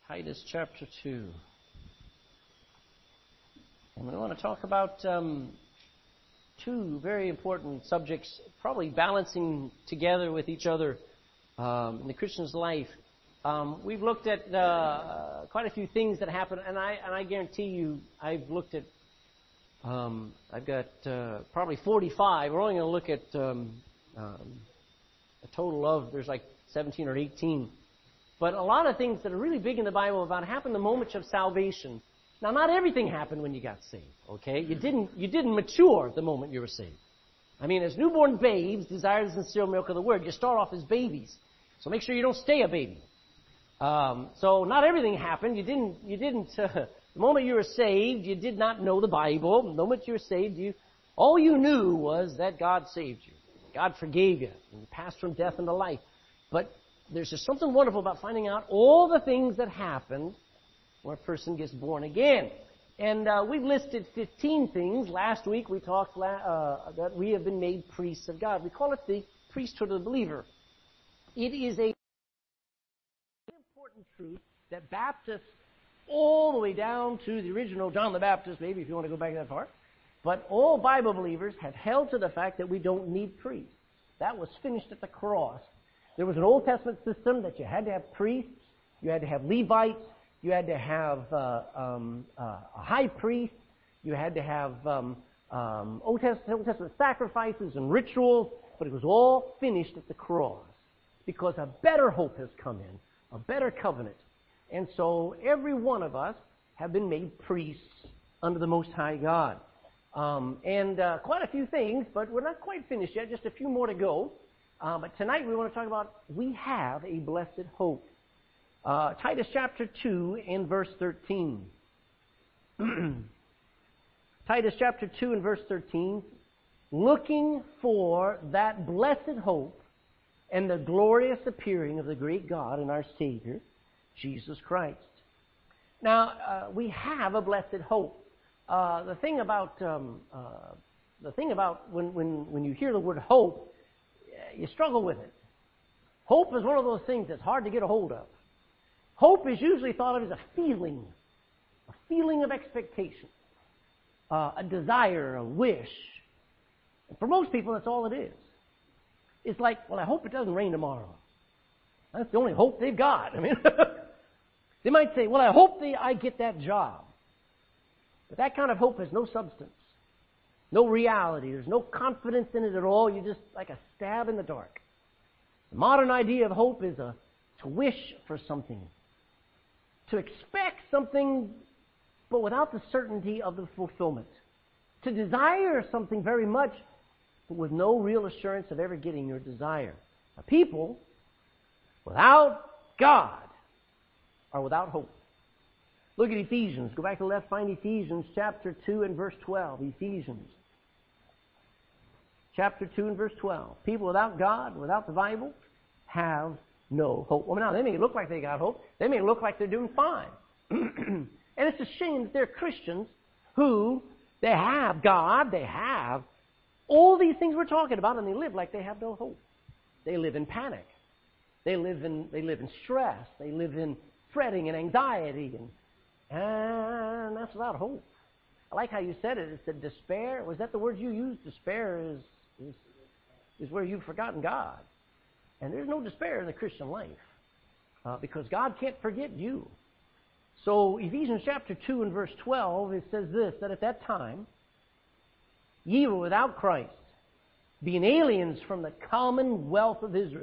Titus chapter 2. And we want to talk about two very important subjects, probably balancing together with each other in the Christian's life. We've looked at quite a few things that happen, and I guarantee you, I've looked at, I've got probably 45. We're only going to look at a total of, there's like 17 or 18. But a lot of things that are really big in the Bible about happen the moment of salvation. Now, not everything happened when you got saved, okay? You didn't mature the moment you were saved. I mean, as newborn babes, desire the sincere milk of the Word. You start off as babies, so make sure you don't stay a baby. So not everything happened. The moment you were saved, you did not know the Bible. The moment you were saved, all you knew was that God saved you. God forgave you. And you passed from death into life. But there's just something wonderful about finding out all the things that happened when a person gets born again. And we've listed 15 things. Last week we talked that we have been made priests of God. We call it the priesthood of the believer. It is a important truth that Baptists, all the way down to the original John the Baptist, maybe if you want to go back that far, but all Bible believers have held to the fact that we don't need priests. That was finished at the cross. There was an Old Testament system that you had to have priests, you had to have Levites, you had to have a high priest, you had to have Old Testament sacrifices and rituals, but it was all finished at the cross because a better hope has come in, a better covenant. And so every one of us have been made priests under the Most High God. Quite a few things, but we're not quite finished yet, just a few more to go. But tonight we want to talk about we have a blessed hope. Titus chapter 2 and verse 13. Titus chapter 2 and verse 13. Looking for that blessed hope and the glorious appearing of the great God and our Savior, Jesus Christ. Now, we have a blessed hope. The thing about when you hear the word hope, you struggle with it. Hope is one of those things that's hard to get a hold of. Hope is usually thought of as a feeling of expectation, a desire, a wish. And for most people, that's all it is. It's like, well, I hope it doesn't rain tomorrow. That's the only hope they've got. I mean, they might say, well, I hope I get that job. But that kind of hope has no substance, no reality. There's no confidence in it at all. You're just like a stab in the dark. The modern idea of hope is to wish for something, to expect something, but without the certainty of the fulfillment, to desire something very much, but with no real assurance of ever getting your desire. Now, people without God are without hope. Look at Ephesians. Go back to the left, find Ephesians chapter 2 and verse 12. Ephesians chapter 2 and verse 12. People without God, without the Bible, have no hope. Well, now, they may look like they got hope. They may look like they're doing fine. And it's a shame that they're Christians who, they have God, they have all these things we're talking about, and they live like they have no hope. They live in panic. They live in stress. They live in fretting and anxiety, and that's without hope. I like how you said it. It said despair. Was that the word you used? Despair is where you've forgotten God. And there's no despair in the Christian life because God can't forget you. So Ephesians chapter 2 and verse 12, it says this, that at that time, ye were without Christ, being aliens from the commonwealth of Israel,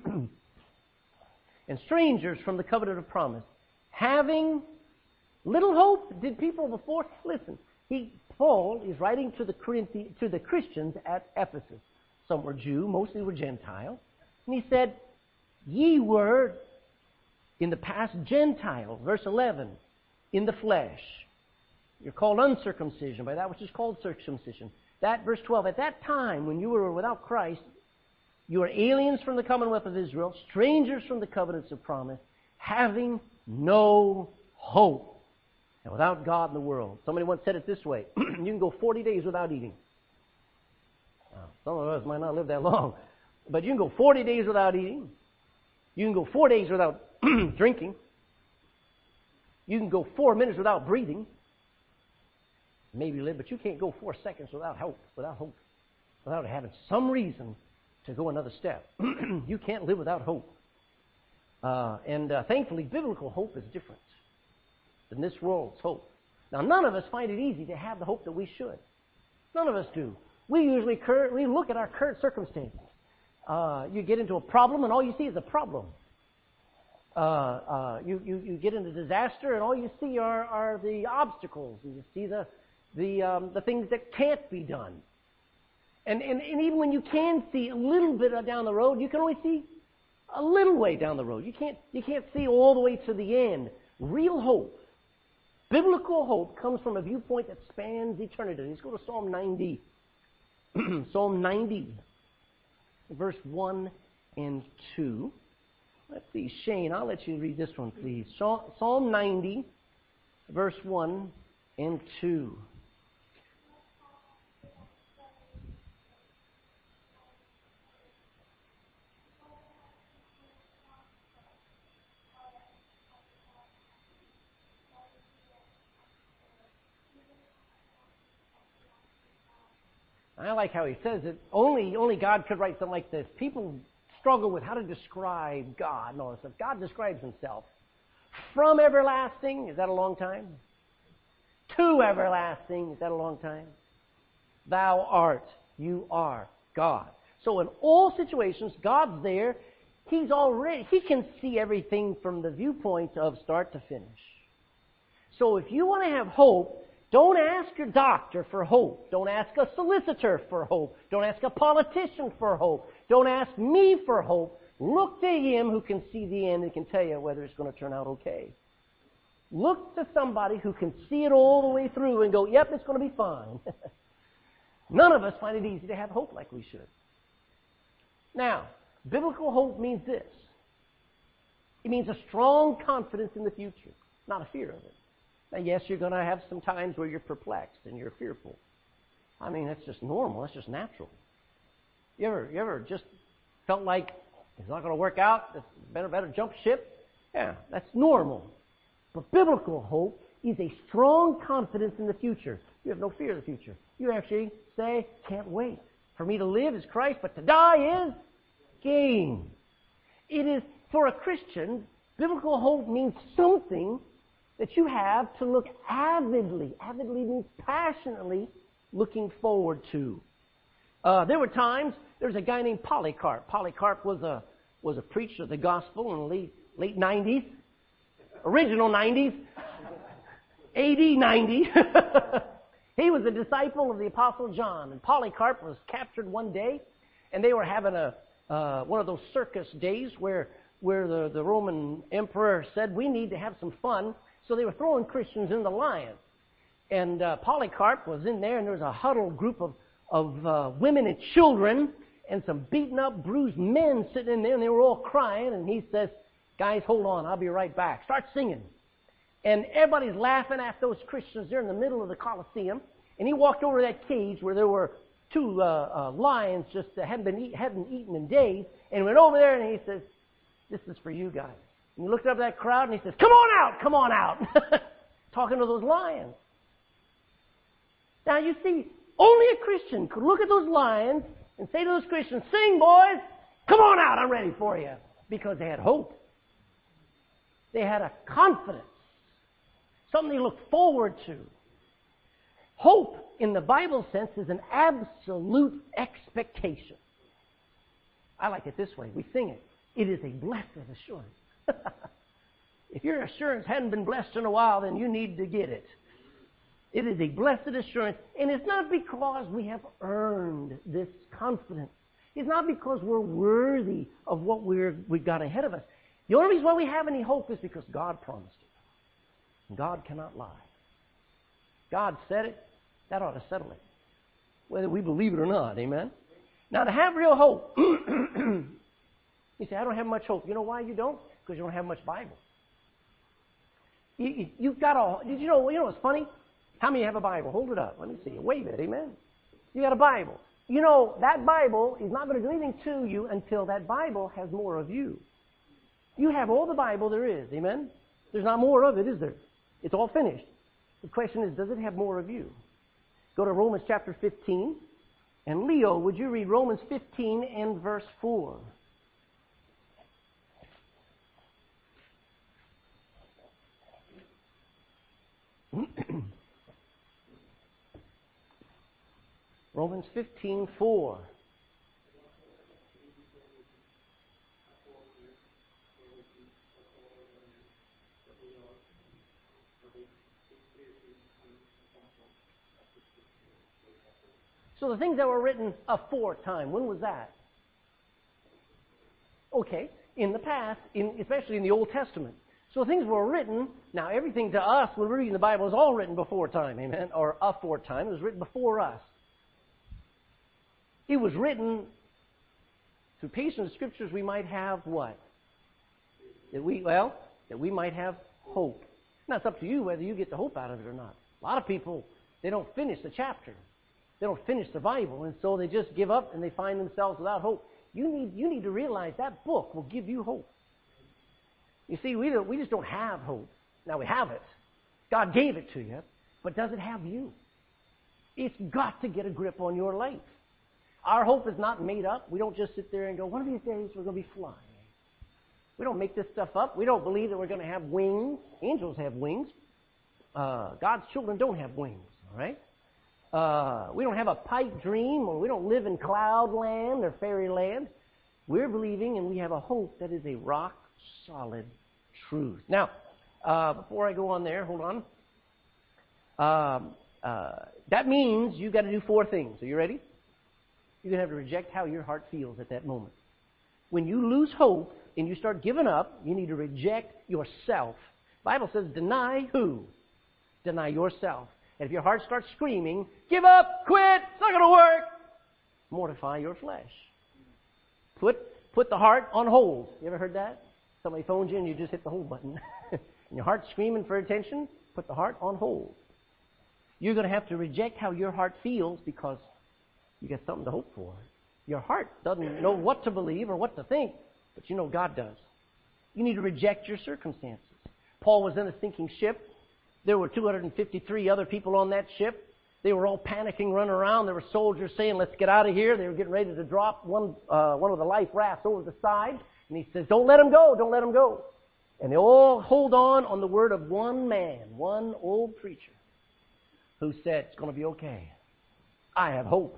and strangers from the covenant of promise, having little hope. Did people before? Listen, Paul is writing to the Christians at Ephesus. Some were Jew, mostly were Gentile. And he said, ye were in the past Gentile, verse 11, in the flesh. You're called uncircumcision by that which is called circumcision. That, verse 12, at that time when you were without Christ, you were aliens from the commonwealth of Israel, strangers from the covenants of promise, having no hope, and without God in the world. Somebody once said it this way, you can go 40 days without eating. Some of us might not live that long. But you can go 40 days without eating. You can go 4 days without drinking. You can go 4 minutes without breathing. Maybe live, but you can't go 4 seconds without hope, without having some reason to go another step. You can't live without hope. And thankfully, biblical hope is different than this world's hope. Now, none of us find it easy to have the hope that we should. None of us do. We usually we look at our current circumstances. You get into a problem, and all you see is a problem. You get into disaster, and all you see are the obstacles, and you see the things that can't be done. And even when you can see a little bit down the road, you can only see a little way down the road. You can't see all the way to the end. Real hope, biblical hope, comes from a viewpoint that spans eternity. Let's go to Psalm 90. Psalm 90, verse 1 and 2. Let's see, Shane, I'll let you read this one, please. Psalm 90, verse 1 and 2. I like how he says it. Only God could write something like this. People struggle with how to describe God and all this stuff. God describes himself. From everlasting, is that a long time? To everlasting, is that a long time? Thou art, you are God. So in all situations, God's there. He can see everything from the viewpoint of start to finish. So if you want to have hope, don't ask your doctor for hope. Don't ask a solicitor for hope. Don't ask a politician for hope. Don't ask me for hope. Look to him who can see the end and can tell you whether it's going to turn out okay. Look to somebody who can see it all the way through and go, yep, it's going to be fine. None of us find it easy to have hope like we should. Now, biblical hope means this. It means a strong confidence in the future, not a fear of it. Now, yes, you're going to have some times where you're perplexed and you're fearful. I mean, that's just normal. That's just natural. You ever just felt like it's not going to work out? Better jump ship? Yeah, that's normal. But biblical hope is a strong confidence in the future. You have no fear of the future. You actually say, can't wait. For me to live is Christ, but to die is gain. It is, for a Christian, biblical hope means something that you have to look avidly means passionately, looking forward to. There were times, there was a guy named Polycarp. Polycarp was a preacher of the gospel in the late 90s, original 90s, AD 90. He was a disciple of the Apostle John, and Polycarp was captured one day, and they were having one of those circus days where the Roman emperor said, we need to have some fun. So they were throwing Christians in the lions. And Polycarp was in there, and there was a huddled group of women and children and some beaten up, bruised men sitting in there, and they were all crying. And he says, guys, hold on, I'll be right back. Start singing. And everybody's laughing at those Christians. They're in the middle of the Colosseum. And he walked over to that cage where there were two lions just hadn't eaten in days, and went over there, and he says, this is for you guys. And he looked up at that crowd and he says, come on out. Talking to those lions. Now you see, only a Christian could look at those lions and say to those Christians, sing boys, come on out, I'm ready for you. Because they had hope. They had a confidence. Something they looked forward to. Hope, in the Bible sense, is an absolute expectation. I like it this way. We sing it. It is a blessed assurance. If your assurance hadn't been blessed in a while, then you need to get it. It is a blessed assurance, and it's not because we have earned this confidence. It's not because we're worthy of what we've got ahead of us. The only reason why we have any hope is because God promised it. God cannot lie. God said it, that ought to settle it. Whether we believe it or not, amen? Now, to have real hope, you say, I don't have much hope. You know why you don't? Because you don't have much Bible. You've got did you know what's funny? How many have a Bible? Hold it up. Let me see you. Wave it, amen? You got a Bible. You know, that Bible is not going to do anything to you until that Bible has more of you. You have all the Bible there is, amen? There's not more of it, is there? It's all finished. The question is, does it have more of you? Go to Romans chapter 15. And Leo, would you read Romans 15 and verse 4? Romans 15:4. So the things that were written aforetime, when was that? Okay, in the past, especially in the Old Testament. So things were written. Now, everything to us, when we're reading the Bible, is all written before time, amen? Or aforetime. It was written before us. It was written through patient scriptures we might have what? That we might have hope. Now, it's up to you whether you get the hope out of it or not. A lot of people, they don't finish the chapter. They don't finish the Bible, and so they just give up and they find themselves without hope. You need to realize that book will give you hope. You see, we just don't have hope. Now, we have it. God gave it to you, but does it have you? It's got to get a grip on your life. Our hope is not made up. We don't just sit there and go, one of these days we're going to be flying. We don't make this stuff up. We don't believe that we're going to have wings. Angels have wings. God's children don't have wings, all right? We don't have a pipe dream, or we don't live in cloud land or fairyland. We're believing, and we have a hope that is a rock-solid truth. Now, before I go on there, hold on. That means you've got to do 4 things. Are you ready? You're going to have to reject how your heart feels at that moment. When you lose hope and you start giving up, you need to reject yourself. The Bible says, deny who? Deny yourself. And if your heart starts screaming, give up, quit, it's not going to work, mortify your flesh. Put the heart on hold. You ever heard that? Somebody phones you and you just hit the hold button. And your heart's screaming for attention, put the heart on hold. You're going to have to reject how your heart feels because you got something to hope for. Your heart doesn't know what to believe or what to think, but you know God does. You need to reject your circumstances. Paul was in a sinking ship. There were 253 other people on that ship. They were all panicking, running around. There were soldiers saying, let's get out of here. They were getting ready to drop one of the life rafts over the side. And he says, don't let them go, don't let them go. And they all hold on the word of one man, one old preacher, who said, it's going to be okay. I have hope.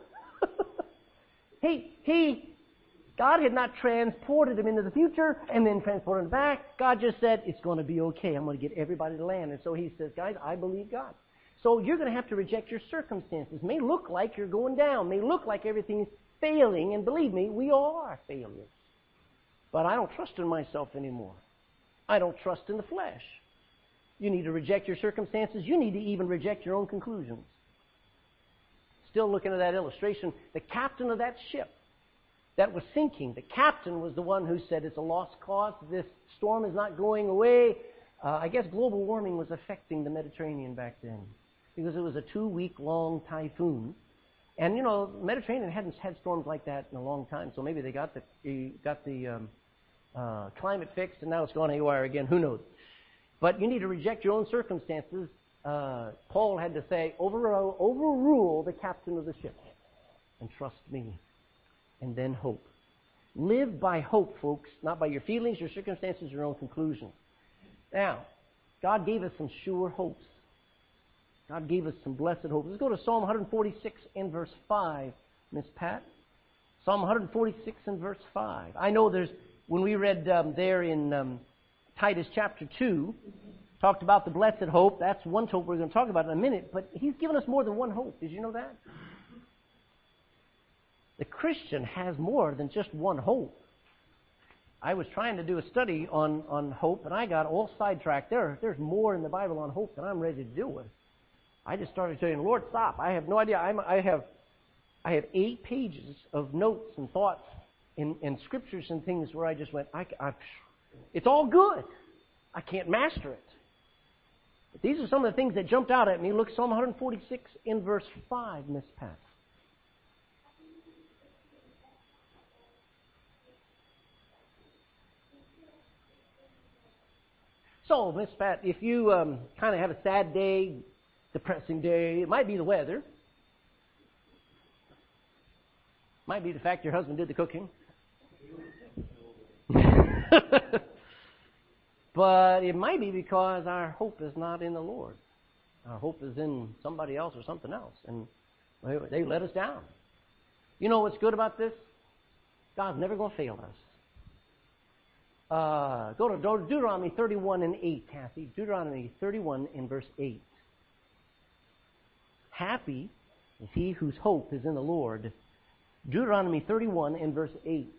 God had not transported him into the future and then transported him back. God just said, it's going to be okay. I'm going to get everybody to land. And so he says, guys, I believe God. So you're going to have to reject your circumstances. It may look like you're going down. It may look like everything's failing. And believe me, we all are failures. But I don't trust in myself anymore. I don't trust in the flesh. You need to reject your circumstances. You need to even reject your own conclusions. Still looking at that illustration, the captain of that ship that was sinking, the captain was the one who said, it's a lost cause. This storm is not going away. I guess global warming was affecting the Mediterranean back then because it was a 2-week-long typhoon. And, you know, the Mediterranean hadn't had storms like that in a long time, so maybe they got the climate fixed and now it's gone haywire again. Who knows? But you need to reject your own circumstances. Paul had to say, overrule the captain of the ship and trust me. And then hope. Live by hope, folks, not by your feelings, your circumstances, your own conclusions. Now, God gave us some sure hopes. God gave us some blessed hopes. Let's go to Psalm 146 and verse 5, Miss Pat. Psalm 146 and verse 5. I know when we read there in Titus chapter 2, talked about the blessed hope. That's one hope we're going to talk about in a minute, but he's given us more than one hope. Did you know that? The Christian has more than just one hope. I was trying to do a study on hope, and I got all sidetracked. There's more in the Bible on hope than I'm ready to deal with. I just started saying, Lord, stop. I have no idea. I have 8 pages of notes and thoughts and scriptures and things where I just went, it's all good. I can't master it. But these are some of the things that jumped out at me. Look, Psalm 146 in verse 5, Miss Pat. So, Miss Pat, if you kind of have a sad day, depressing day, it might be the weather. Might be the fact your husband did the cooking. But it might be because our hope is not in the Lord. Our hope is in somebody else or something else. And they let us down. You know what's good about this? God's never going to fail us. Go to Deuteronomy 31 and 8, Kathy. Deuteronomy 31 and verse 8. Happy is he whose hope is in the Lord. Deuteronomy 31 and verse 8.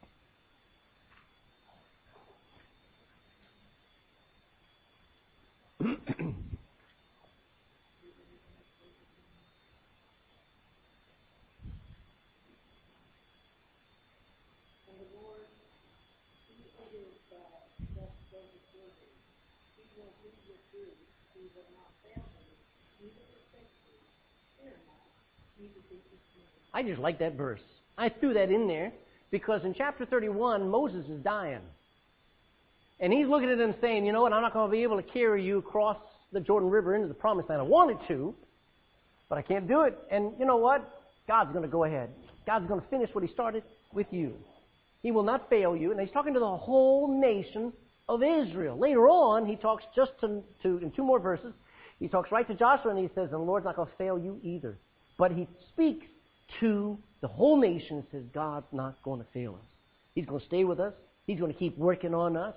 I just like that verse. I threw that in there because in chapter 31, Moses is dying. And he's looking at them saying, you know what, I'm not going to be able to carry you across the Jordan River into the promised land. I wanted to, but I can't do it. And you know what? God's going to go ahead. God's going to finish what he started with you. He will not fail you. And he's talking to the whole nation of Israel. Later on, he talks just in 2 more verses. He talks right to Joshua and he says, the Lord's not going to fail you either. But he speaks to the whole nation and says, God's not going to fail us. He's going to stay with us. He's going to keep working on us.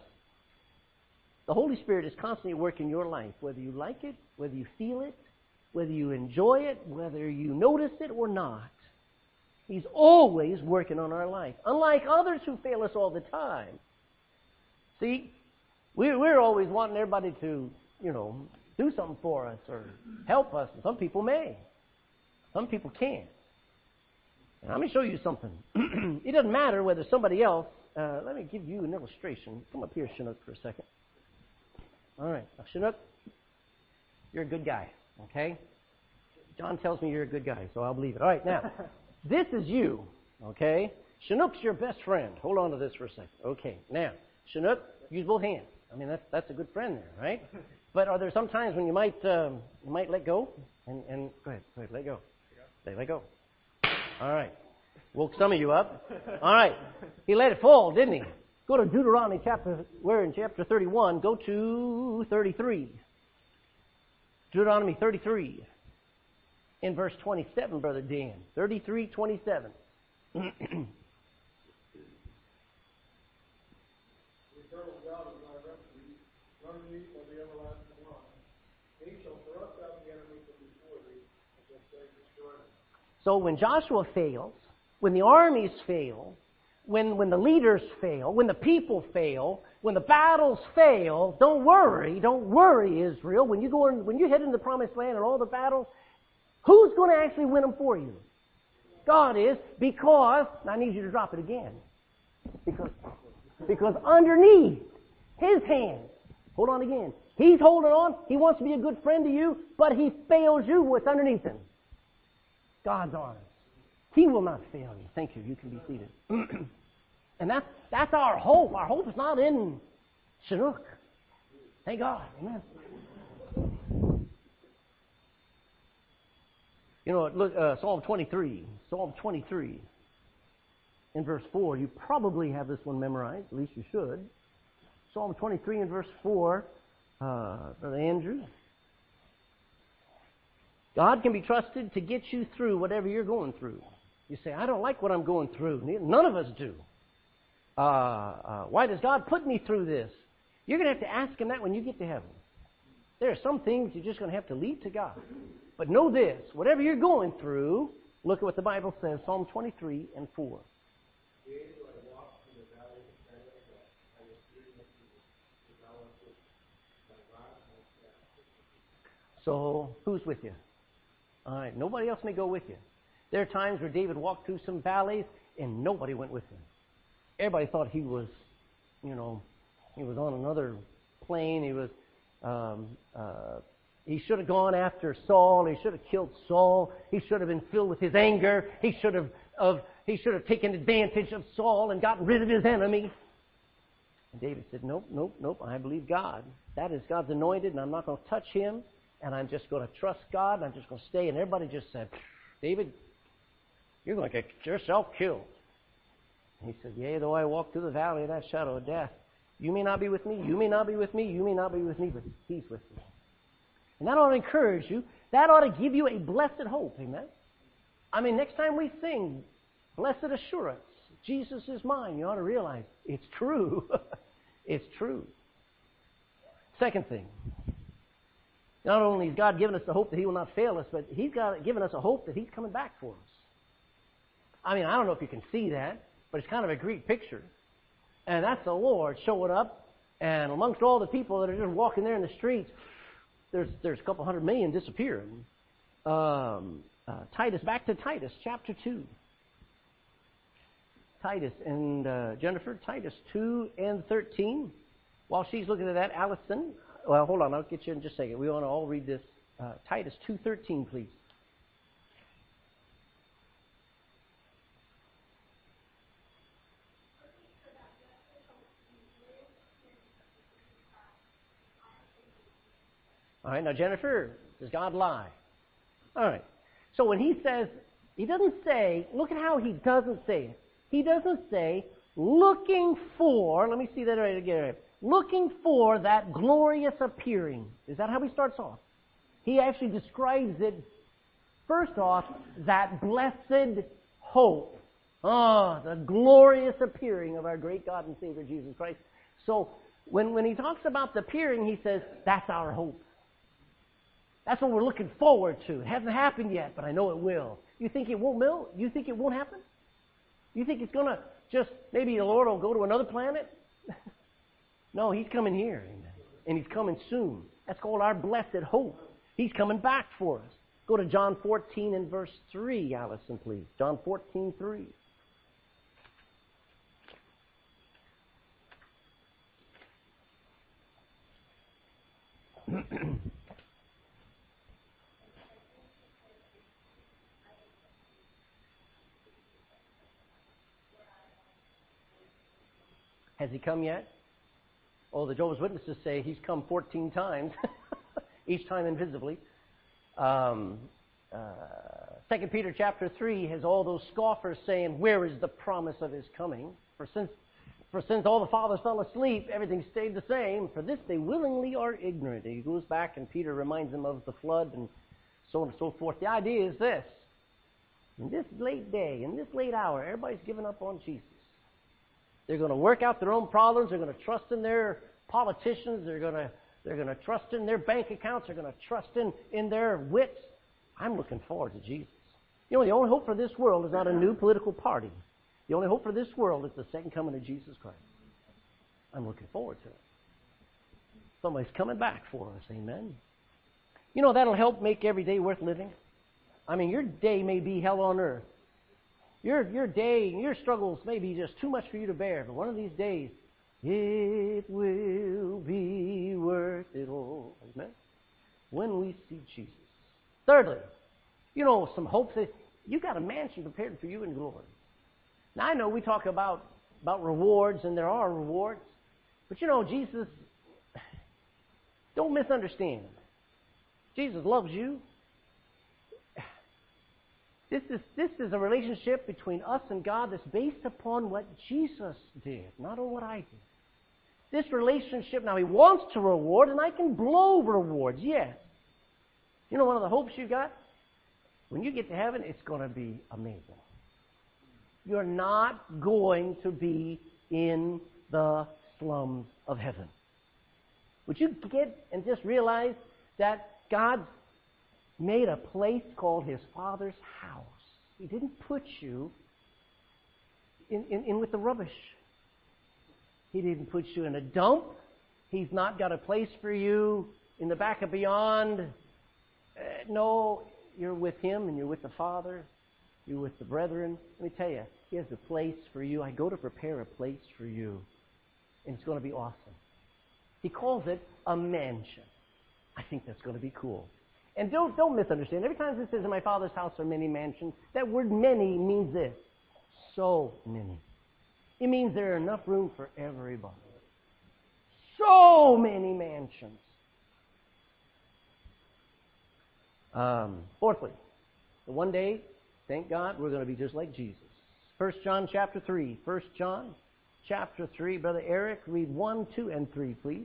The Holy Spirit is constantly working your life, whether you like it, whether you feel it, whether you enjoy it, whether you notice it or not. He's always working on our life, unlike others who fail us all the time. See, we're always wanting everybody to, do something for us or help us. And some people may. Some people can't. And let me show you something. It doesn't matter whether somebody else... let me give you an illustration. Come up here, Chinook, for a second. All right. Now, Chinook, you're a good guy, okay? John tells me you're a good guy, so I'll believe it. All right, now, this is you, okay? Chinook's your best friend. Hold on to this for a second. Okay, now, Chinook, use both hands. I mean, that's a good friend there, right? But are there some times when you might let go? And go ahead, let go. Let go. All right. Woke some of you up. All right. He let it fall, didn't he? Go to Deuteronomy we're in chapter 31. Go to 33. Deuteronomy 33. In verse 27, Brother Dan. 33:27. So when Joshua fails, when the armies fail, when the leaders fail, when the people fail, when the battles fail, don't worry, Israel. When you head into the promised land and all the battles, who's going to actually win them for you? God is, because, I need you to drop it again, because underneath his hand, hold on again, he's holding on, he wants to be a good friend to you, but he fails you, what's underneath him? God's arms. He will not fail you. Thank you. You can be seated. And that's our hope. Our hope is not in Chinook. Thank God. Amen. Look, Psalm 23. Psalm 23. In verse 4. You probably have this one memorized. At least you should. Psalm 23 in verse 4. Brother Andrew. God can be trusted to get you through whatever you're going through. You say, I don't like what I'm going through. None of us do. Why does God put me through this? You're going to have to ask him that when you get to heaven. There are some things you're just going to have to leave to God. But know this, whatever you're going through, look at what the Bible says, Psalm 23 and 4. So, who's with you? All right, nobody else may go with you. There are times where David walked through some valleys and nobody went with him. Everybody thought he was, he was on another plane. He should have gone after Saul. He should have killed Saul. He should have been filled with his anger. He should have taken advantage of Saul and gotten rid of his enemy. And David said, nope. I believe God. That is God's anointed, and I'm not going to touch him, and I'm just going to trust God, and I'm just going to stay. And everybody just said, David, you're going to get yourself killed. And he said, yea, though I walk through the valley of that shadow of death, you may not be with me, you may not be with me, you may not be with me, but he's with me. And that ought to encourage you. That ought to give you a blessed hope. Amen? I mean, next time we sing, blessed assurance, Jesus is mine, you ought to realize it's true. It's true. Second thing, not only has God given us the hope that he will not fail us, but he's given us a hope that he's coming back for us. I mean, I don't know if you can see that, but it's kind of a Greek picture. And that's the Lord showing up, and amongst all the people that are just walking there in the streets, there's a couple 100 million disappearing. Titus, back to Titus, chapter 2. Titus and Jennifer, Titus 2 and 13. While she's looking at that, Allison, well, hold on, I'll get you in just a second. We want to all read this. Titus 2:13, please. All right, now Jennifer, does God lie? All right. So when he says, he doesn't say, look at how he doesn't say it. He doesn't say, looking for, let me see that right again. Looking for that glorious appearing. Is that how he starts off? He actually describes it, first off, that blessed hope. The glorious appearing of our great God and Savior Jesus Christ. So when he talks about the appearing, he says, that's our hope. That's what we're looking forward to. It hasn't happened yet, but I know it will. You think it won't, Mill? You think it won't happen? You think it's going to just, maybe the Lord will go to another planet? No, he's coming here. Amen. And he's coming soon. That's called our blessed hope. He's coming back for us. Go to John 14 and verse 3, Allison, please. John 14:3. Has he come yet? Oh, the Jehovah's Witnesses say he's come 14 times, each time invisibly. 2 Peter chapter 3 has all those scoffers saying, where is the promise of his coming? For since all the fathers fell asleep, everything stayed the same. For this they willingly are ignorant. And he goes back and Peter reminds them of the flood and so on and so forth. The idea is this. In this late day, in this late hour, everybody's given up on Jesus. They're going to work out their own problems. They're going to trust in their politicians. They're going to trust in their bank accounts. They're going to trust in their wits. I'm looking forward to Jesus. You know, the only hope for this world is not a new political party. The only hope for this world is the second coming of Jesus Christ. I'm looking forward to it. Somebody's coming back for us. Amen. You know, that'll help make every day worth living. I mean, your day may be hell on earth. Your day, your struggles may be just too much for you to bear, but one of these days, it will be worth it all. Amen? When we see Jesus. Thirdly, you know, some hope that you got a mansion prepared for you in glory. Now, I know we talk about rewards, and there are rewards, but you know, Jesus, don't misunderstand. Jesus loves you. This is a relationship between us and God that's based upon what Jesus did, not on what I did. This relationship, now he wants to reward, and I can blow rewards, yes. You know one of the hopes you got? When you get to heaven, it's going to be amazing. You're not going to be in the slums of heaven. Would you get and just realize that God's made a place called his Father's house. He didn't put you in with the rubbish. He didn't put you in a dump. He's not got a place for you in the back of beyond. No, you're with him and you're with the Father. You're with the brethren. Let me tell you, he has a place for you. I go to prepare a place for you. And it's going to be awesome. He calls it a mansion. I think that's going to be cool. And don't misunderstand. Every time it says, in my Father's house are many mansions, that word many means this. So many. It means there are enough room for everybody. so many mansions. Fourthly, one day, thank God, we're going to be just like Jesus. 1 John chapter 3. 1 John chapter 3. Brother Eric, read 1, 2, and 3, please.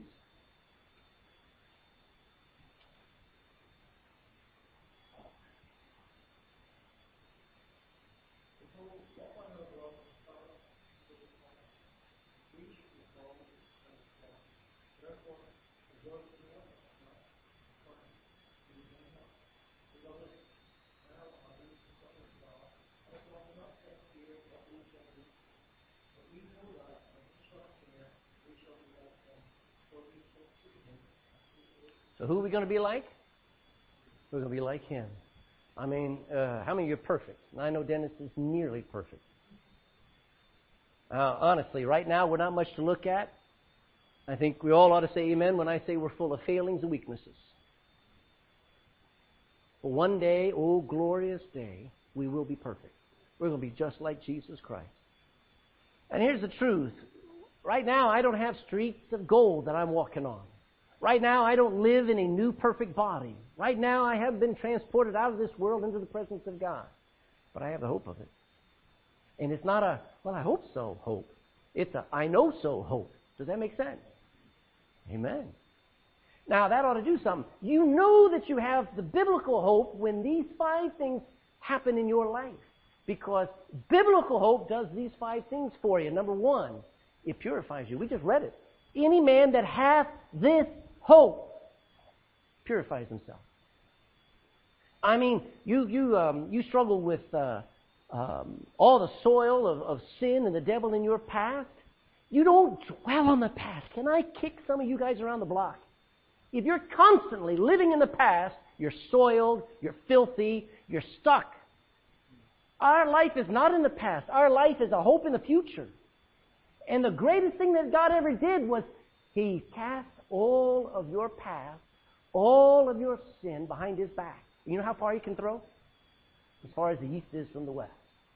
So who are we going to be like? We're going to be like Him. I mean, how many of you are perfect? I know Dennis is nearly perfect. Honestly, right now we're not much to look at. I think we all ought to say amen when I say we're full of failings and weaknesses. But one day, oh glorious day, we will be perfect. We're going to be just like Jesus Christ. And here's the truth. Right now, I don't have streets of gold that I'm walking on. Right now, I don't live in a new perfect body. Right now, I have been transported out of this world into the presence of God. But I have the hope of it. And it's not a, well, I hope so hope. It's a, I know so hope. Does that make sense? Amen. Now, that ought to do something. You know that you have the biblical hope when these 5 things happen in your life. Because biblical hope does these 5 things for you. Number 1, it purifies you. We just read it. Any man that hath this hope purifies himself. I mean, you struggle with all the soil of sin and the devil in your past. You don't dwell on the past. Can I kick some of you guys around the block? If you're constantly living in the past, you're soiled, you're filthy, you're stuck. Our life is not in the past. Our life is a hope in the future. And the greatest thing that God ever did was He cast all of your past, all of your sin behind His back. You know how far He can throw? As far as the east is from the west.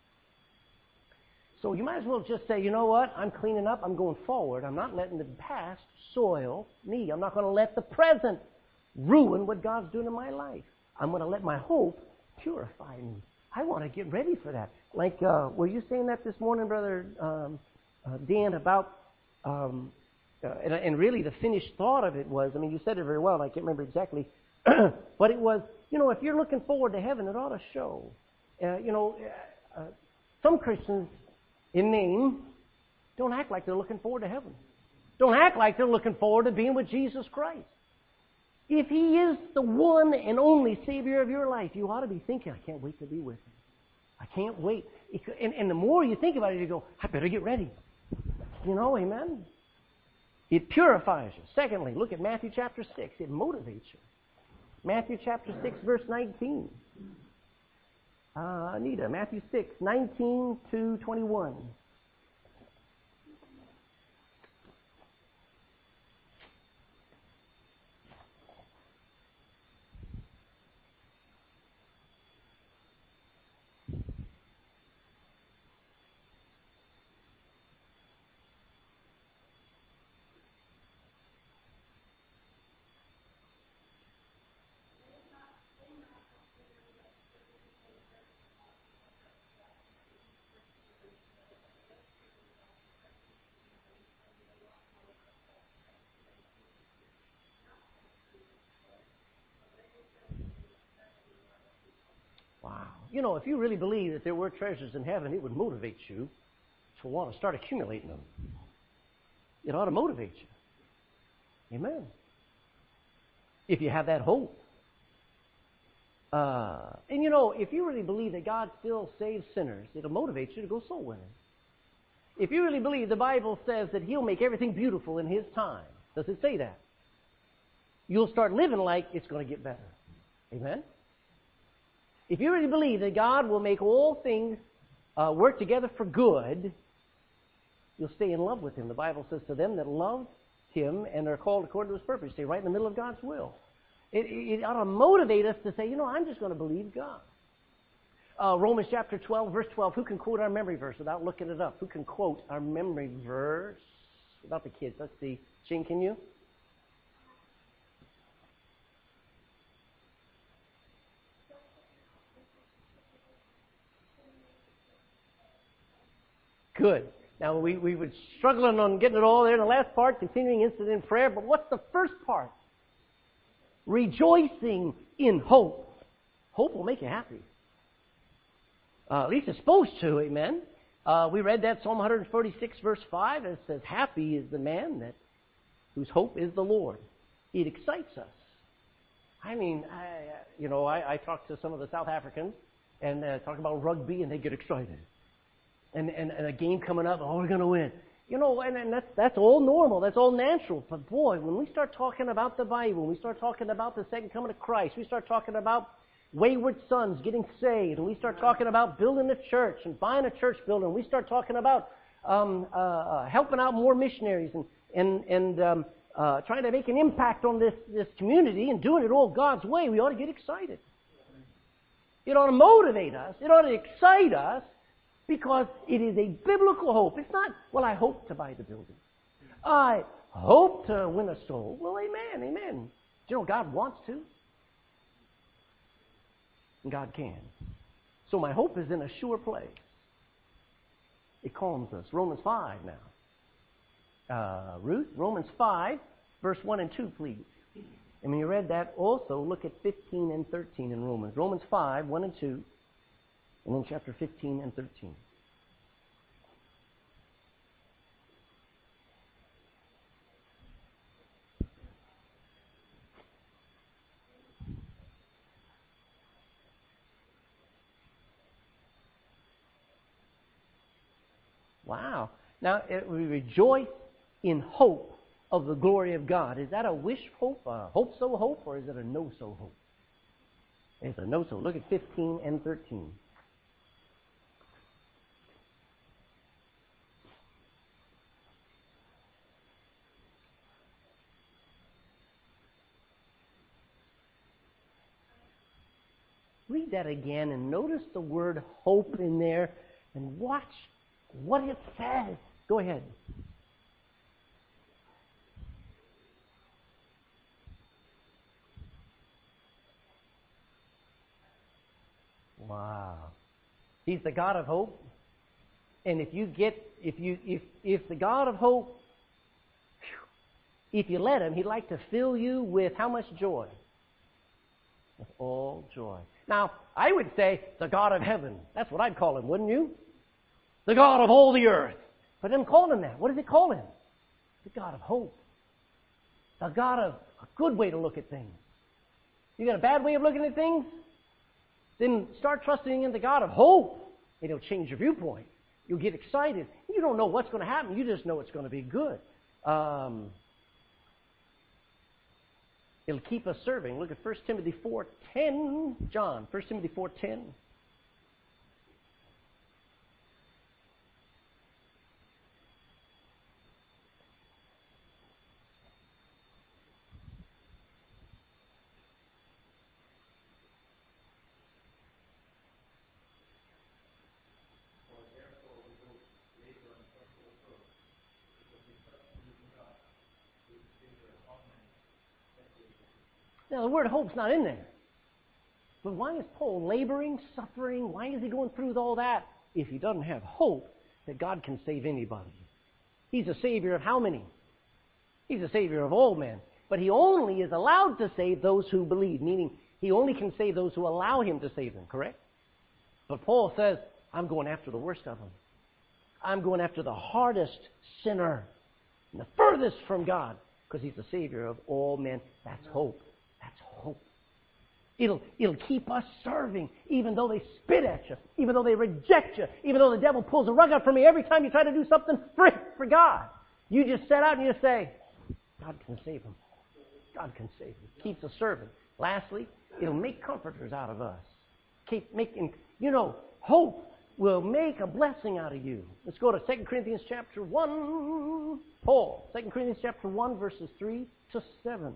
So you might as well just say, you know what? I'm cleaning up. I'm going forward. I'm not letting the past soil me. I'm not going to let the present ruin what God's doing in my life. I'm going to let my hope purify me. I want to get ready for that. Like, were you saying that this morning, Brother Dan, about, and really the finished thought of it was, I mean, you said it very well, and I can't remember exactly, but it was, you know, if you're looking forward to heaven, it ought to show. Some Christians, in name, don't act like they're looking forward to heaven. Don't act like they're looking forward to being with Jesus Christ. If He is the one and only Savior of your life, you ought to be thinking, I can't wait to be with Him. I can't wait. And the more you think about it, you go, I better get ready. You know, amen? It purifies you. Secondly, look at Matthew chapter 6. It motivates you. Matthew chapter 6, verse 19. Anita, Matthew 6, 19 to 21. Wow. You know, if you really believe that there were treasures in heaven, it would motivate you to want to start accumulating them. It ought to motivate you. Amen. If you have that hope. And you know, if you really believe that God still saves sinners, it'll motivate you to go soul winning. If you really believe the Bible says that He'll make everything beautiful in His time, does it say that? You'll start living like it's going to get better. Amen? If you really believe that God will make all things work together for good, you'll stay in love with Him. The Bible says to them that love Him and are called according to His purpose, stay right in the middle of God's will. It ought to motivate us to say, you know, I'm just going to believe God. Romans chapter 12, verse 12. Who can quote our memory verse without looking it up? Who can quote our memory verse without the kids? Let's see. Shane, can you? Good. Now, we were struggling on getting it all there in the last part, continuing instant in prayer, but what's the first part? Rejoicing in hope. Hope will make you happy. At least it's supposed to, amen? We read that Psalm 146, verse 5, and it says, happy is the man whose hope is the Lord. It excites us. I mean, I talk to some of the South Africans and talk about rugby, and they get excited. And a game coming up, oh, we're going to win. And that's all normal. That's all natural. But boy, when we start talking about the Bible, when we start talking about the second coming of Christ, we start talking about wayward sons getting saved, and we start talking about building a church and buying a church building, we start talking about helping out more missionaries and trying to make an impact on this community and doing it all God's way, we ought to get excited. It ought to motivate us. It ought to excite us because it is a biblical hope. It's not, well, I hope to buy the building. I hope to win a soul. Well, amen, amen. Do you know God wants to? And God can. So my hope is in a sure place. It calms us. Romans 5 now. Ruth, Romans 5, verse 1 and 2, please. And when you read that, also look at 15 and 13 in Romans. Romans 5, 1 and 2, and then chapter 15 and 13. Wow. Now, we rejoice in hope of the glory of God. Is that a wish hope, a hope-so hope, or is it a no-so hope? It's a no-so. Look at 15 and 13. Read that again and notice the word hope in there and watch what it says. Go ahead. Wow. He's the God of hope. And if the God of hope, if you let him, he'd like to fill you with how much joy? With all joy. Now, I would say the God of heaven. That's what I'd call him, wouldn't you? The God of all the earth. But it doesn't call him that. What does it call him? The God of hope. The God of a good way to look at things. You got a bad way of looking at things? Then start trusting in the God of hope. It'll change your viewpoint. You'll get excited. You don't know what's going to happen. You just know it's going to be good. It'll keep us serving. Look at 1 Timothy 4:10. John, 1 Timothy 4:10. Now, the word hope's not in there. But why is Paul laboring, suffering? Why is he going through all that if he doesn't have hope that God can save anybody? He's a Savior of how many? He's a Savior of all men. But he only is allowed to save those who believe, meaning he only can save those who allow him to save them, correct? But Paul says, I'm going after the worst of them. I'm going after the hardest sinner, and the furthest from God, because he's the Savior of all men. That's hope. That's hope. It'll keep us serving, even though they spit at you, even though they reject you, even though the devil pulls the rug out from you every time you try to do something for God. You just set out and you say, God can save him. God can save him. Keeps us serving. Lastly, it'll make comforters out of us. Keep making, hope will make a blessing out of you. Let's go to 2 Corinthians chapter 1. Paul, 2 Corinthians chapter 1, verses 3 to 7.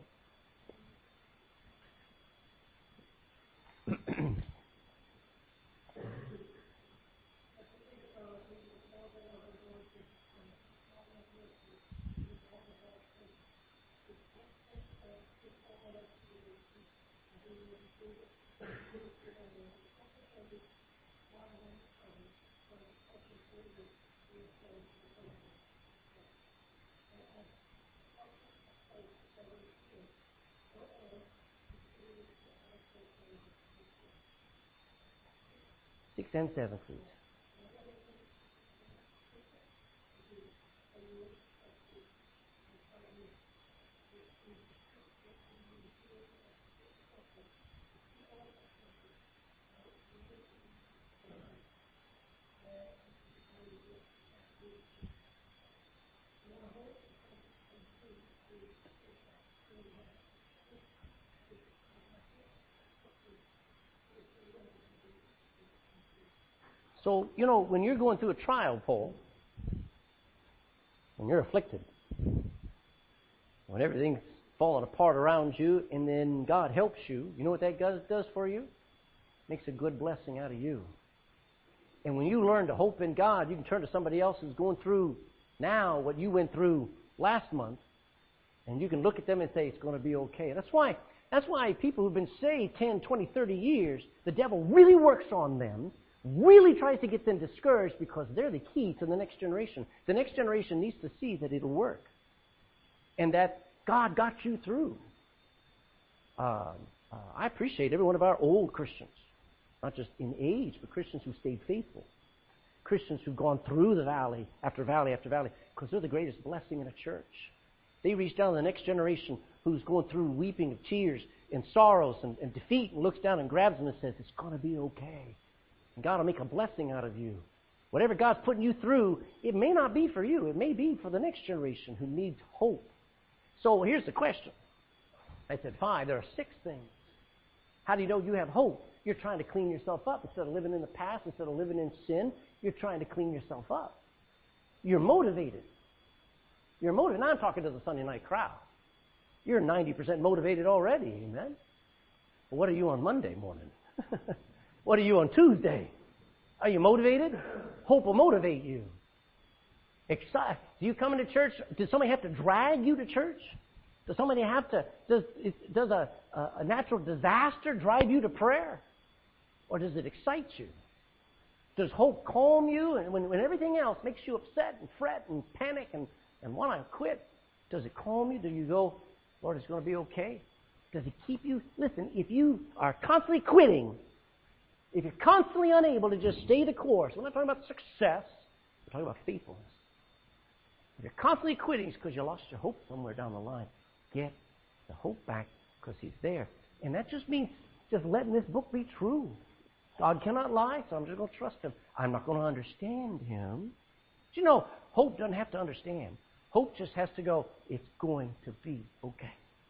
6 and 7, please. So, when you're going through a trial, Paul, when you're afflicted, when everything's falling apart around you, and then God helps you, you know what that does for you? Makes a good blessing out of you. And when you learn to hope in God, you can turn to somebody else who's going through now what you went through last month, and you can look at them and say, it's going to be okay. That's why people who've been saved 10, 20, 30 years, the devil really works on them, really tries to get them discouraged, because they're the key to the next generation. The next generation needs to see that it'll work and that God got you through. I appreciate every one of our old Christians, not just in age, but Christians who stayed faithful, Christians who've gone through the valley after valley after valley, because they're the greatest blessing in a church. They reach down to the next generation who's going through weeping of tears and sorrows and defeat, and looks down and grabs them and says, it's going to be okay. And God will make a blessing out of you. Whatever God's putting you through, it may not be for you. It may be for the next generation who needs hope. So here's the question. I said 5. There are 6 things. How do you know you have hope? You're trying to clean yourself up. Instead of living in the past, instead of living in sin, you're trying to clean yourself up. You're motivated. You're motivated. Now I'm talking to the Sunday night crowd. You're 90% motivated already, amen? Well, what are you on Monday morning? What are you on Tuesday? Are you motivated? Hope will motivate you. Excited. Do you come into church? Does somebody have to drag you to church? Does somebody have to? Does a natural disaster drive you to prayer, or does it excite you? Does hope calm you, and when everything else makes you upset and fret and panic and want to quit, does it calm you? Do you go, Lord, it's going to be okay? Does it keep you? Listen, if you are constantly quitting, if you're constantly unable to just stay the course, we're not talking about success, we're talking about faithfulness. If you're constantly quitting, it's because you lost your hope somewhere down the line. Get the hope back, because He's there. And that just means just letting this book be true. God cannot lie, so I'm just going to trust Him. I'm not going to understand Him. But you know, hope doesn't have to understand. Hope just has to go, it's going to be okay.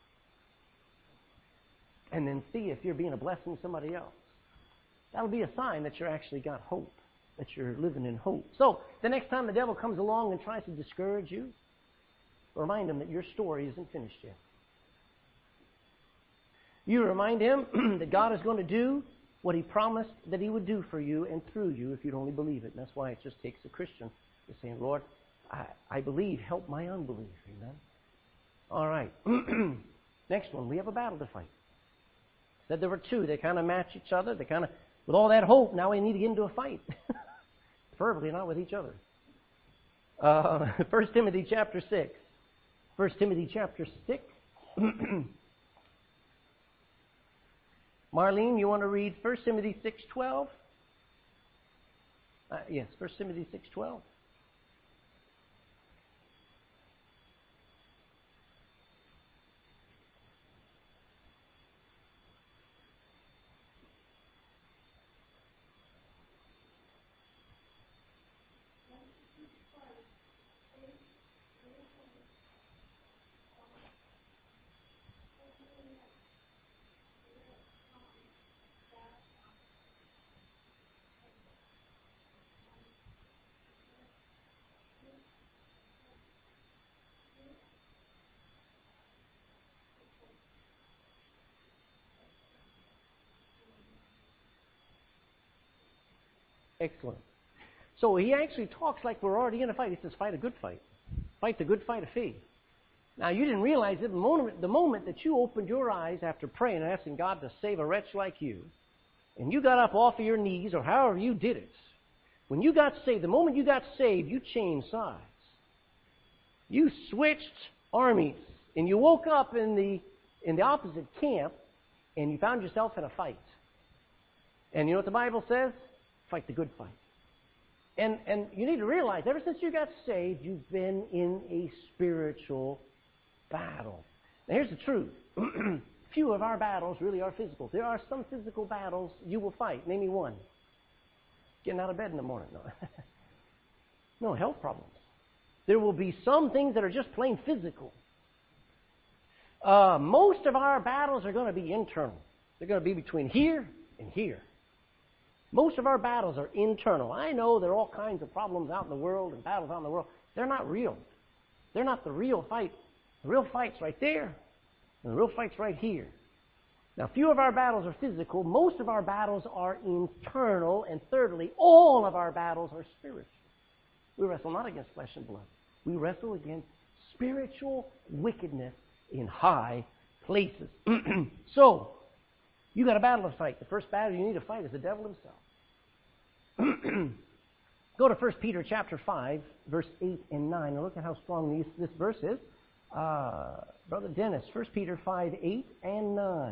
And then see if you're being a blessing to somebody else. That'll be a sign that you're actually got hope, that you're living in hope. So, the next time the devil comes along and tries to discourage you, remind him that your story isn't finished yet. You remind him that God is going to do what He promised that He would do for you and through you if you'd only believe it. And that's why it just takes a Christian to say, Lord, I believe, help my unbelief. Amen? All right. Next one, we have a battle to fight. Said there were 2. They kind of match each other. They kind of, with all that hope, now we need to get into a fight. Preferably not with each other. 1 Timothy chapter 6. 1 Timothy chapter 6. Marlene, you want to read 1 Timothy 6:12? Yes, 1 Timothy 6:12. Excellent. So he actually talks like we're already in a fight. He says, fight a good fight. Fight the good fight of faith. Now, you didn't realize it the moment that you opened your eyes after praying and asking God to save a wretch like you, and you got up off of your knees, or however you did it, when you got saved, the moment you got saved, you changed sides. You switched armies, and you woke up in the opposite camp, and you found yourself in a fight. And you know what the Bible says? Fight the good fight. And you need to realize, ever since you got saved, you've been in a spiritual battle. Now here's the truth. Few of our battles really are physical. There are some physical battles you will fight. Name me one. Getting out of bed in the morning. No, no, health problems. There will be some things that are just plain physical. Most of our battles are going to be internal. They're going to be between here and here. Most of our battles are internal. I know there are all kinds of problems out in the world and battles out in the world. They're not real. They're not the real fight. The real fight's right there, and the real fight's right here. Now, few of our battles are physical. Most of our battles are internal. And thirdly, all of our battles are spiritual. We wrestle not against flesh and blood. We wrestle against spiritual wickedness in high places. So, you got a battle to fight. The first battle you need to fight is the devil himself. Go to 1 Peter chapter 5, verse 8 and 9, and look at how strong this verse is. Brother Dennis, 1 Peter 5, 8 and 9.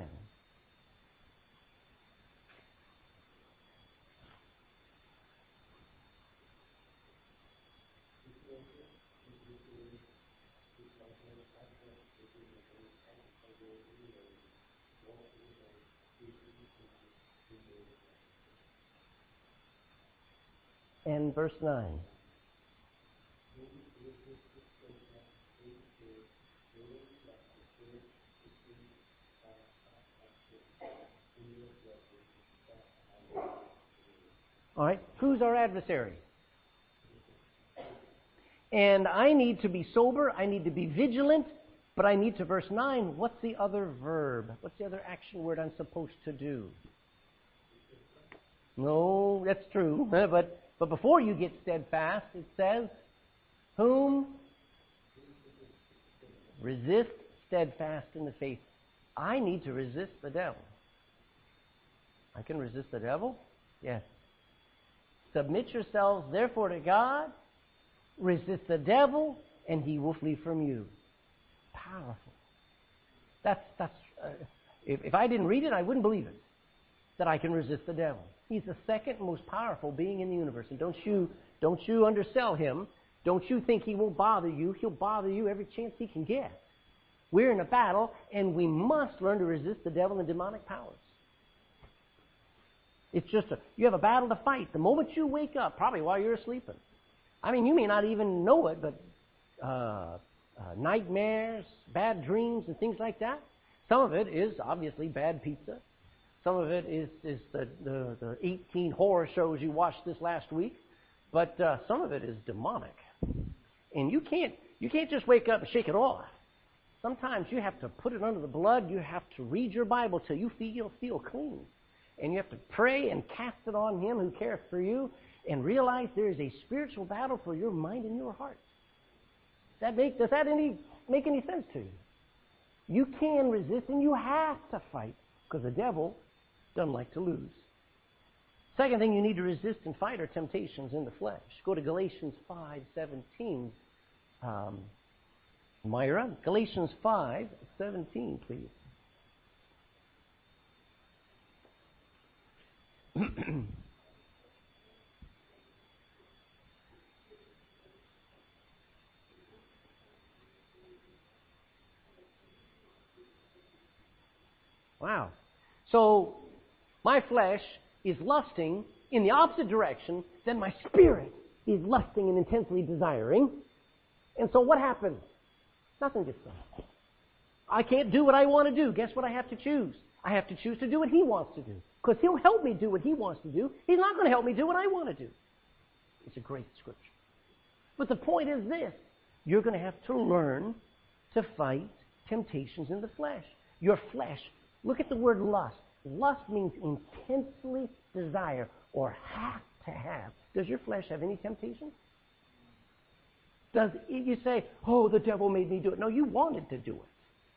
And verse 9. All right, who's our adversary? And I need to be sober, I need to be vigilant, but I need to, verse 9, what's the other verb? What's the other action word I'm supposed to do? No, that's true, but before you get steadfast, it says, whom? Resist steadfast in the faith. I need to resist the devil. I can resist the devil? Yes. Submit yourselves, therefore, to God. Resist the devil, and he will flee from you. Powerful. If I didn't read it, I wouldn't believe it, that I can resist the devil. He's the second most powerful being in the universe. And don't you undersell him. Don't you think he won't bother you. He'll bother you every chance he can get. We're in a battle, and we must learn to resist the devil and demonic powers. It's just you have a battle to fight. The moment you wake up, probably while you're sleeping. I mean, you may not even know it, but nightmares, bad dreams, and things like that. Some of it is obviously bad pizza. Some of it is the 18 horror shows you watched this last week. But some of it is demonic. And you can't just wake up and shake it off. Sometimes you have to put it under the blood. You have to read your Bible till you feel clean. And you have to pray and cast it on him who cares for you and realize there is a spiritual battle for your mind and your heart. Does that make any sense to you? You can resist and you have to fight because the devil doesn't like to lose. Second thing you need to resist and fight are temptations in the flesh. Go to Galatians 5:17. Myra, Galatians 5:17, please. Wow. So, my flesh is lusting in the opposite direction, then my spirit is lusting and intensely desiring. And so what happens? Nothing gets done. I can't do what I want to do. Guess what I have to choose? I have to choose to do what he wants to do. Because he'll help me do what he wants to do. He's not going to help me do what I want to do. It's a great scripture. But the point is this. You're going to have to learn to fight temptations in the flesh. Your flesh. Look at the word lust. Lust means intensely desire or have to have. Does your flesh have any temptation? Does you say, oh, the devil made me do it? No, you wanted to do it.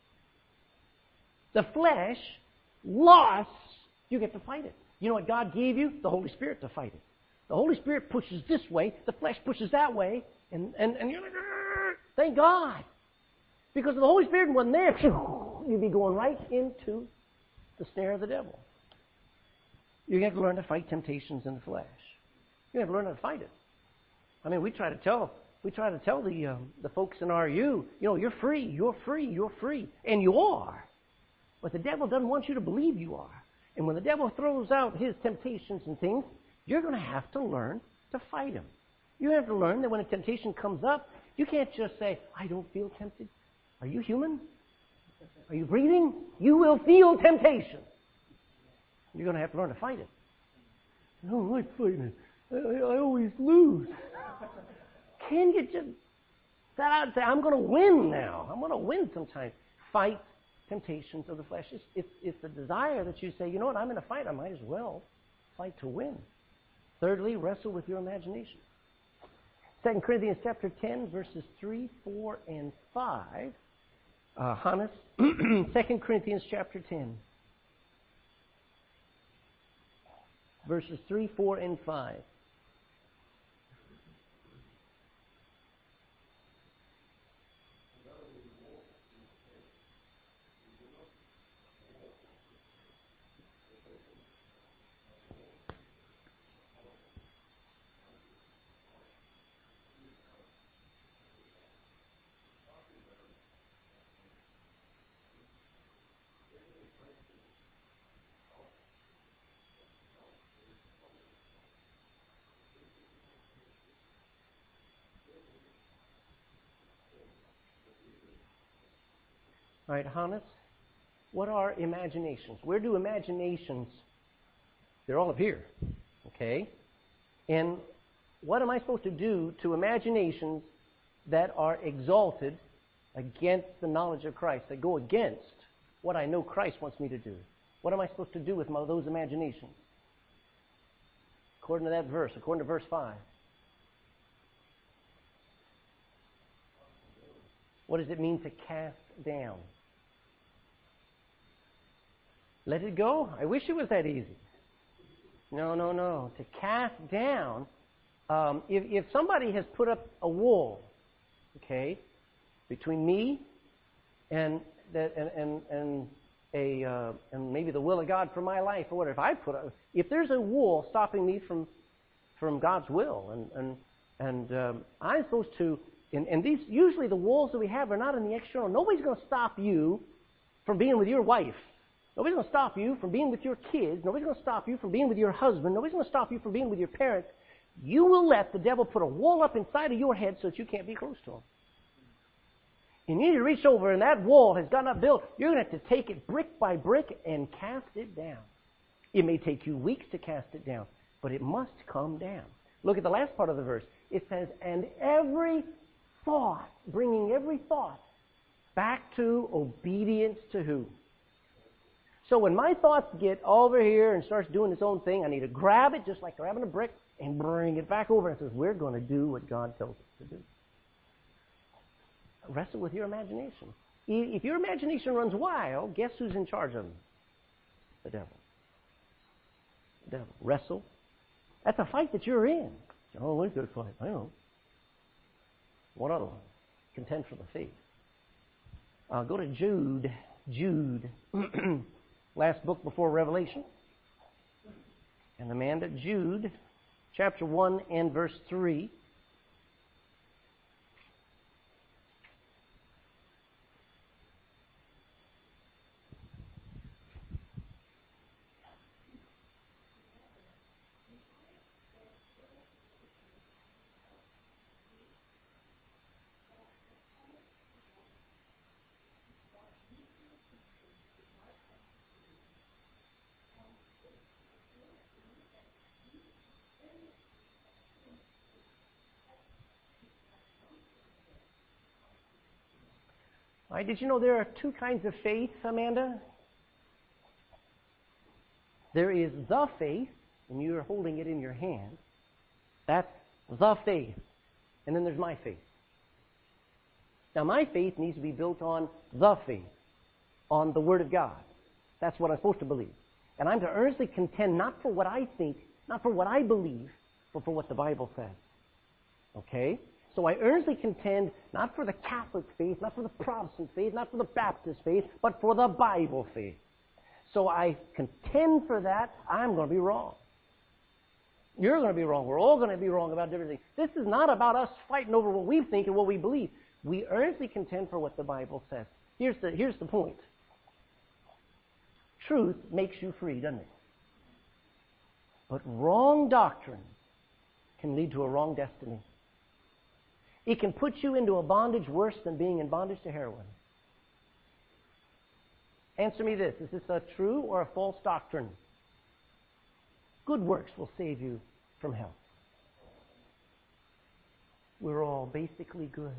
The flesh lusts, you get to fight it. You know what God gave you? The Holy Spirit to fight it. The Holy Spirit pushes this way, the flesh pushes that way, and you're like, thank God. Because if the Holy Spirit wasn't there, you'd be going right into the snare of the devil. You have to learn to fight temptations in the flesh. You have to learn how to fight it. I mean, we try to tell the folks in RU, you're free, you're free, you're free. And you are. But the devil doesn't want you to believe you are. And when the devil throws out his temptations and things, you're going to have to learn to fight him. You have to learn that when a temptation comes up, you can't just say, I don't feel tempted. Are you human? Are you breathing? You will feel temptation. You're going to have to learn to fight it. I don't like fighting it. I always lose. Can you just set out and say, I'm going to win now. I'm going to win sometime. Fight temptations of the flesh. It's the desire that you say, you know what, I'm in a fight. I might as well fight to win. Thirdly, wrestle with your imagination. 2 Corinthians chapter 10, verses 3, 4, and 5. Hannes, 2 Corinthians chapter 10, verses 3, 4, and 5. All right, Hannes, what are imaginations? Where do imaginations, they're all up here, okay? And what am I supposed to do to imaginations that are exalted against the knowledge of Christ, that go against what I know Christ wants me to do? What am I supposed to do with those imaginations? According to that verse, according to verse 5. What does it mean to cast down? Let it go? I wish it was that easy. No. To cast down, if somebody has put up a wall, okay, between me and maybe the will of God for my life or whatever, if there's a wall stopping me from God's will, and I'm supposed to, and these usually the walls that we have are not in the external. Nobody's going to stop you from being with your wife. Nobody's going to stop you from being with your kids. Nobody's going to stop you from being with your husband. Nobody's going to stop you from being with your parents. You will let the devil put a wall up inside of your head so that you can't be close to him. And you need to reach over, and that wall has gotten up built. You're going to have to take it brick by brick and cast it down. It may take you weeks to cast it down, but it must come down. Look at the last part of the verse. It says, and every thought, bringing every thought back to obedience to who? So when my thoughts get over here and starts doing its own thing, I need to grab it just like grabbing a brick and bring it back over and says, we're going to do what God tells us to do. Wrestle with your imagination. If your imagination runs wild, guess who's in charge of them? The devil. The devil. Wrestle. That's a fight that you're in. Oh, we're good fight. I know. One other one. Contend for the faith. Go to Jude. Jude. Last book before Revelation. And Amanda, Jude, chapter 1 and verse 3. All right, did you know there are two kinds of faith, Amanda? There is the faith, and you're holding it in your hand. That's the faith. And then there's my faith. Now, my faith needs to be built on the faith, on the Word of God. That's what I'm supposed to believe. And I'm to earnestly contend not for what I think, not for what I believe, but for what the Bible says. Okay? So I earnestly contend not for the Catholic faith, not for the Protestant faith, not for the Baptist faith, but for the Bible faith. so I contend for that, I'm going to be wrong. You're going to be wrong. We're all going to be wrong about different things. This is not about us fighting over what we think and what we believe. We earnestly contend for what the Bible says. Here's the point. Truth makes you free, doesn't it? But wrong doctrine can lead to a wrong destiny. It can put you into a bondage worse than being in bondage to heroin. Answer me this. Is this a true or a false doctrine? Good works will save you from hell. We're all basically good.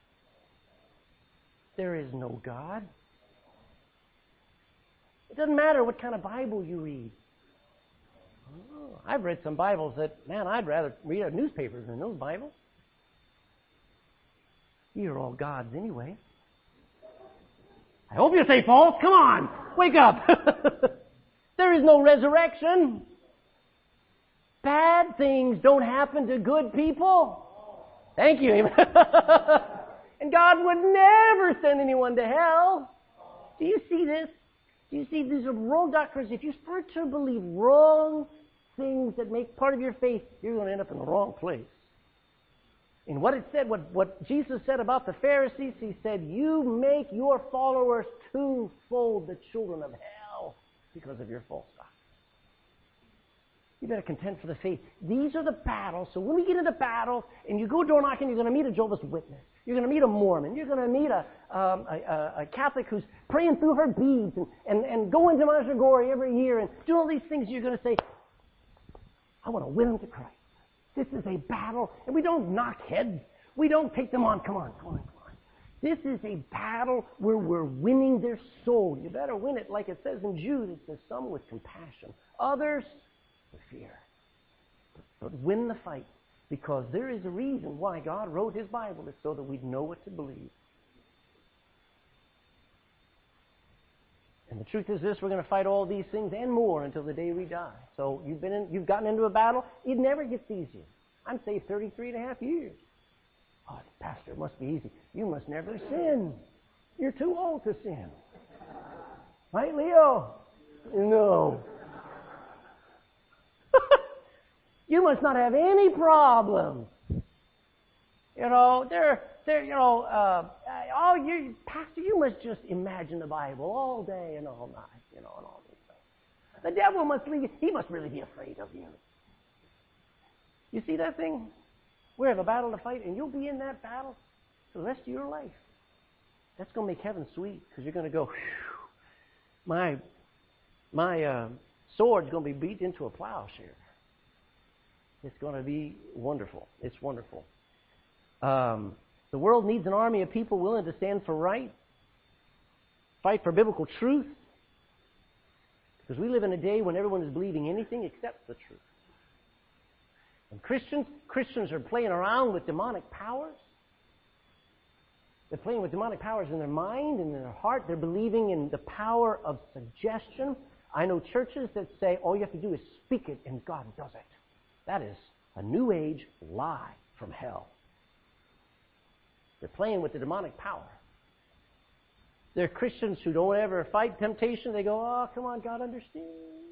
There is no God. It doesn't matter what kind of Bible you read. Oh, I've read some Bibles that, man, I'd rather read a newspaper than those Bibles. You're all gods anyway. I hope you say false. Come on, wake up. There is no resurrection. Bad things don't happen to good people. Thank you. And God would never send anyone to hell. Do you see this? Do you see these are wrong doctrines? If you start to believe wrong things that make part of your faith, you're going to end up in the wrong place. And what it said, what Jesus said about the Pharisees, he said, you make your followers twofold the children of hell because of your false doctrine. You better contend for the faith. These are the battles. So when we get into battle and you go door knocking, you're going to meet a Jehovah's Witness. You're going to meet a Mormon. You're going to meet a Catholic who's praying through her beads and going to Mazagori every year and doing all these things. You're going to say, I want to win them to Christ. This is a battle, and we don't knock heads. We don't take them on. Come on. This is a battle where we're winning their soul. You better win it like it says in Jude. It says some with compassion, others with fear. But win the fight, because there is a reason why God wrote His Bible. It's so that we'd know what to believe. And the truth is this, we're going to fight all these things and more until the day we die. So you've gotten into a battle. It never gets easier. I'm saved 33 and a half years. Oh, Pastor, it must be easy. You must never sin. You're too old to sin. Right, Leo? No. You must not have any problems. You know, Pastor, you must just imagine the Bible all day and all night, and all this stuff. The devil must leave you. He must really be afraid of you. You see that thing? We have a battle to fight, and you'll be in that battle for the rest of your life. That's going to make heaven sweet, because you're going to go, my sword's going to be beat into a plowshare. It's going to be wonderful. It's wonderful. The world needs an army of people willing to stand for right, fight for biblical truth, because we live in a day when everyone is believing anything except the truth. And Christians are playing around with demonic powers. They're playing with demonic powers in their mind and in their heart. They're believing in the power of suggestion. I know churches that say all you have to do is speak it and God does it. That is a New Age lie from hell. They're playing with the demonic power. They're Christians who don't ever fight temptation. They go, oh, come on, God understands.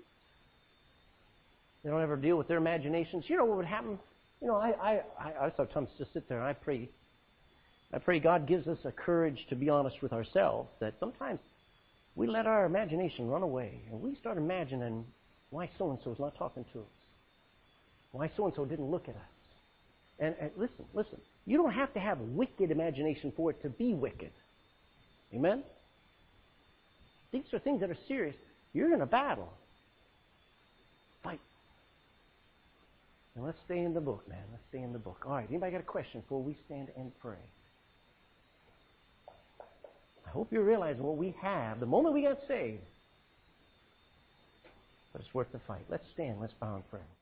They don't ever deal with their imaginations. You know what would happen? You know, I sometimes just sit there and I pray. I pray God gives us a courage to be honest with ourselves, that sometimes we let our imagination run away and we start imagining why so-and-so is not talking to us. Why so-and-so didn't look at us. And listen. You don't have to have wicked imagination for it to be wicked. Amen? These are things that are serious. You're in a battle. Fight. And let's stay in the book, man. Let's stay in the book. All right, anybody got a question before we stand and pray? I hope you realize what we have the moment we got saved. But it's worth the fight. Let's stand. Let's bow and pray.